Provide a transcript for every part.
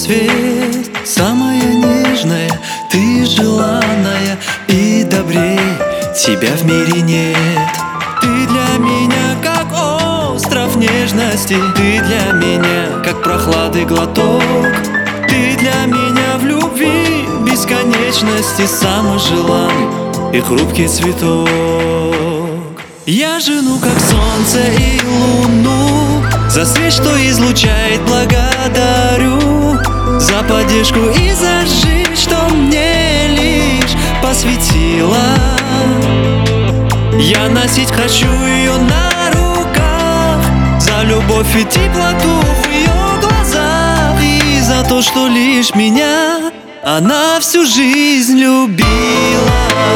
свет, самая нежная, ты желанная, и добрей тебя в мире нет. Ты для меня как остров нежности, ты для меня как прохлады глоток. Ты для меня в любви бесконечности самый желанный и хрупкий цветок. Я жену как солнце и луну, за свет, что излучает, благодарю. За поддержку и за жизнь, что мне лишь посвятила. Я носить хочу ее на руках, за любовь и теплоту в ее глазах, и за то, что лишь меня она всю жизнь любила.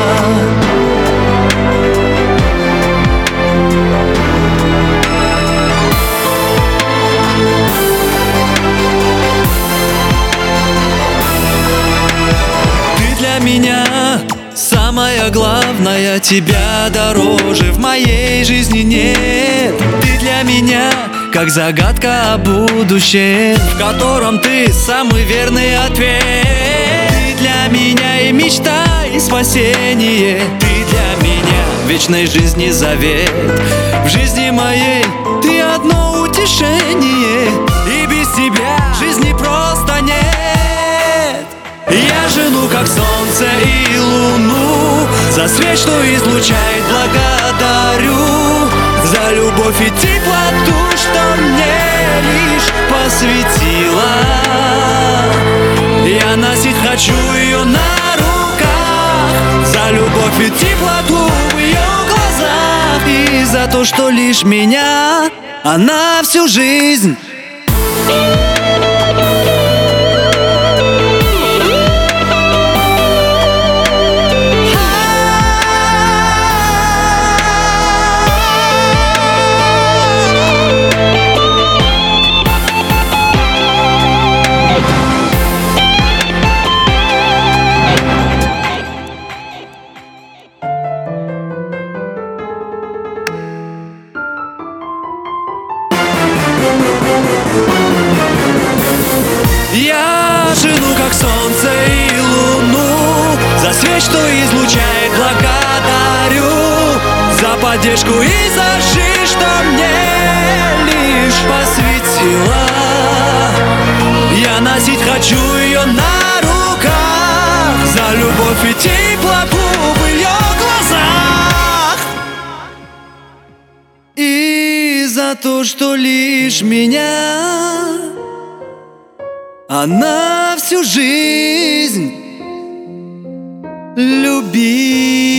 Меня самое главное, тебя дороже в моей жизни нет. Ты для меня как загадка о будущем, в котором ты самый верный ответ. Ты для меня и мечта, и спасение. Ты для меня вечной жизни завет. В жизни моей ты одно утешение, и без тебя жизни просто нет. Я жену как солнце и луну, за свет, что излучает, благодарю. За любовь и теплоту, что мне лишь посвятила. Я носить хочу ее на руках, за любовь и теплоту в ее глазах, и за то, что лишь меня она всю жизнь. Я жену как солнце и луну, за свет, что излучает, благодарю. За поддержку и за жизнь, что мне лишь посвятила. Я носить хочу ее на руках, за любовь и теплоту в ее глазах, и за то, что лишь меня она всю жизнь любила.